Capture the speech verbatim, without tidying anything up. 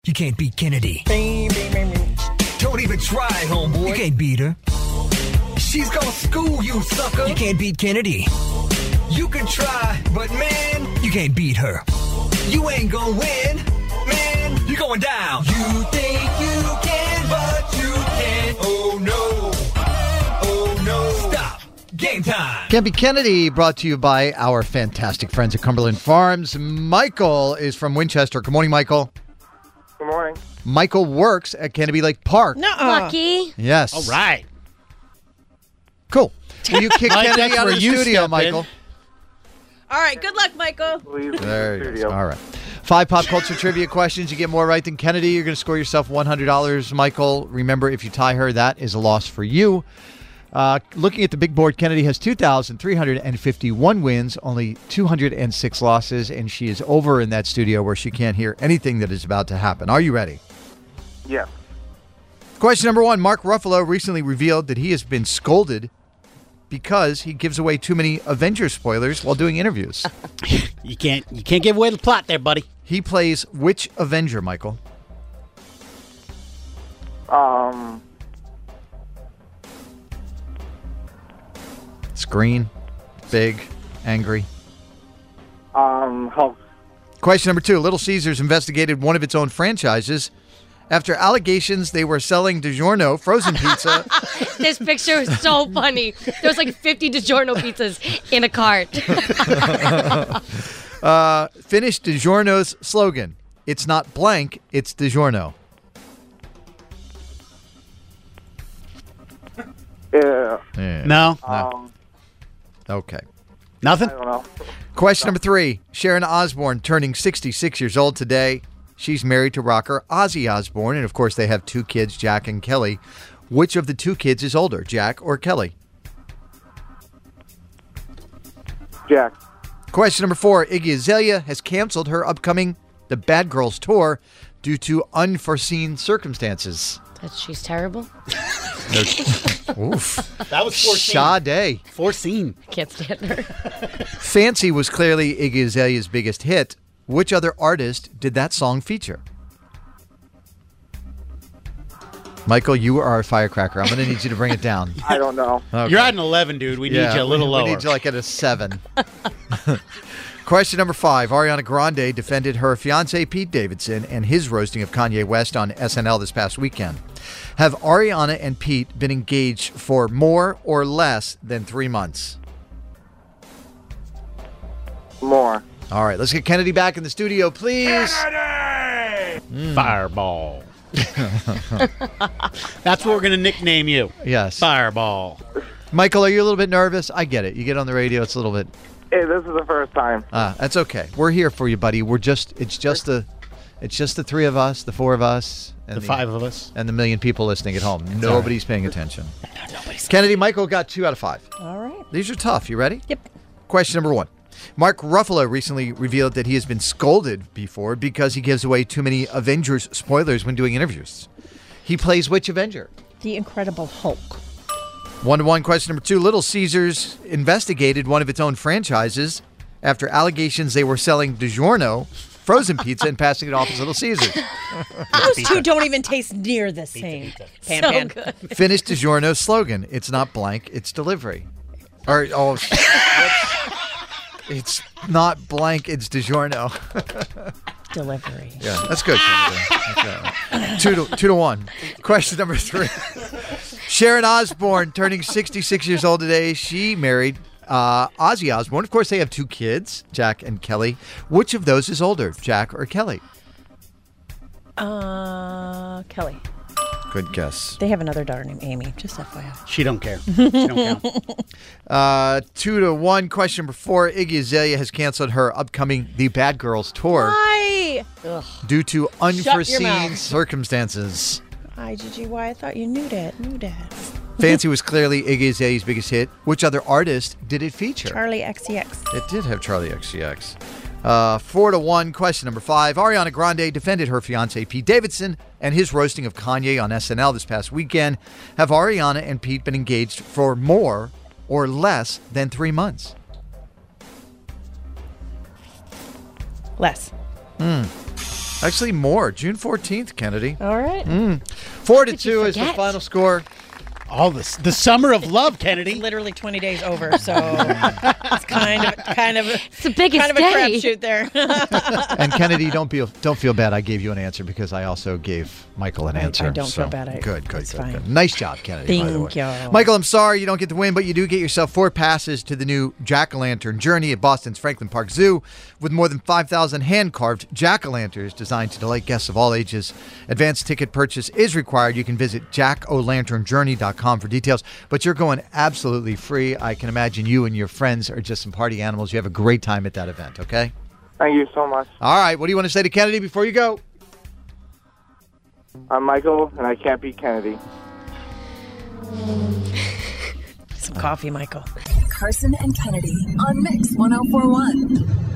You can't beat Kennedy. Don't even try, homeboy. You can't beat her. She's gonna school you, sucker. You can't beat Kennedy. You can try, but man, you can't beat her. You ain't gonna win, man. You're going down. You think you can, but you can't. Oh no. Oh no. Stop. Game time. Can't Beat Kennedy, brought to you by our fantastic friends at Cumberland Farms. Michael is from Winchester. Good morning, Michael. Good morning. Michael works at Canopy Lake Park. Nuh-uh. Lucky. Yes. All right. Cool. Will you kick Mike, Kennedy that's out of where the you studio, step in. Michael? All right, good luck, Michael. Please, There you studio. go. All right. Five pop culture trivia questions. You get more right than Kennedy. You're going to score yourself one hundred dollars, Michael. Remember, if you tie her, that is a loss for you. Uh, looking at the big board, Kennedy has two thousand three hundred fifty-one wins, only two hundred six losses, and she is over in that studio where she can't hear anything that is about to happen. Are you ready? Yes. Question number one. Mark Ruffalo recently revealed that he has been scolded because he gives away too many Avengers spoilers while doing interviews. You can't you can't give away the plot there, buddy. He plays which Avenger, Michael? Um. Screen, big, angry. Um. Hulk. Question number two. Little Caesars investigated one of its own franchises after allegations they were selling DiGiorno frozen pizza. This picture is so funny. There's like fifty DiGiorno pizzas in a cart. uh, finished DiGiorno's slogan. It's not blank, it's DiGiorno. Yeah. Yeah. No, Um. Okay. nothing. I don't know. Question number three. Sharon Osbourne turning sixty-six years old today. She's married to rocker Ozzy Osbourne, and of course they have two kids, Jack and Kelly. Which of the two kids is older, Jack or Kelly? Jack. Question number four. Iggy Azalea has canceled her upcoming The Bad Girls Tour due to unforeseen circumstances. That she's terrible. Oof. That was foreseen. Sade. Foreseen. Can't stand her. Fancy was clearly Iggy Azalea's biggest hit. Which other artist did that song feature? Michael, you are a firecracker. I'm going to need you to bring it down. I don't know. Okay. You're at an eleven, dude. We Yeah, need you a little we, lower. We need you like at a seven. Question number five. Ariana Grande defended her fiancé Pete Davidson and his roasting of Kanye West on S N L this past weekend. Have Ariana and Pete been engaged for more or less than three months? More. All right, let's get Kennedy back in the studio, please. Fireball. That's what we're going to nickname you. Yes. Fireball. Michael, are you a little bit nervous? I get it. You get on the radio, it's a little bit. Hey, this is the first time. Ah, that's okay. We're here for you, buddy. We're just. It's just the. It's just the three of us, the four of us, and The five of us. and the million people listening at home. Nobody's paying attention. Kennedy, Michael got two out of five. All right. These are tough. You ready? Yep. Question number one. Mark Ruffalo recently revealed that he has been scolded before because he gives away too many Avengers spoilers when doing interviews. He plays which Avenger? The Incredible Hulk. One to one. Question number two. Little Caesars investigated one of its own franchises after allegations they were selling DiGiorno frozen pizza and passing it off as Little Caesars. Those two don't even taste near the same. Pan, So pan. good. Finished DiGiorno's slogan. It's not blank, it's delivery. Or, oh, what's- it's not blank, it's DiGiorno. Delivery. Yeah, that's good. Okay. Two to two to one. Question number three. Sharon Osbourne turning sixty-six years old today. She married uh, Ozzy Osbourne. Of course, they have two kids, Jack and Kelly. Which of those is older, Jack or Kelly? Uh, Kelly. Good guess. They have another daughter named Amy. Just F Y I. She don't care. She don't count. Uh, two to one. Question number four. Iggy Azalea has canceled her upcoming The Bad Girls Tour Why? Ugh. due to unforeseen mouth. circumstances. I G G Y. I thought you knew that. Knew that. Fancy was clearly Iggy Azalea's biggest hit. Which other artist did it feature? Charlie X C X. It did have Charlie X C X. Uh, four to one. Question number five. Ariana Grande defended her fiancé Pete Davidson and his roasting of Kanye on S N L this past weekend. Have Ariana and Pete been engaged for more or less than three months? Less. Actually, more. June fourteenth, Kennedy. All right. Mm. Four to Did you two is the forget? final score. All this, the summer of love, Kennedy. Literally twenty days over, so it's kind of kind of It's the biggest kind of a day. crapshoot there. And Kennedy, don't feel don't feel bad. I gave you an answer because I also gave Michael an I- answer. I don't so feel bad. I- good, good, it's good, fine. good. Nice job, Kennedy. by the way. Thank you. Michael, I'm sorry you don't get to win, but you do get yourself four passes to the new Jack-o'-lantern journey at Boston's Franklin Park Zoo, with more than five thousand hand-carved jack-o'-lanterns designed to delight guests of all ages. Advanced ticket purchase is required. You can visit jack o lantern journey dot com for details. But you're going absolutely free. I can imagine you and your friends are just some party animals. You have a great time at that event, okay? Thank you so much. All right. What do you want to say to Kennedy before you go? I'm Michael, and I can't beat Kennedy. Some coffee, Michael. Carson and Kennedy on Mix one oh four one.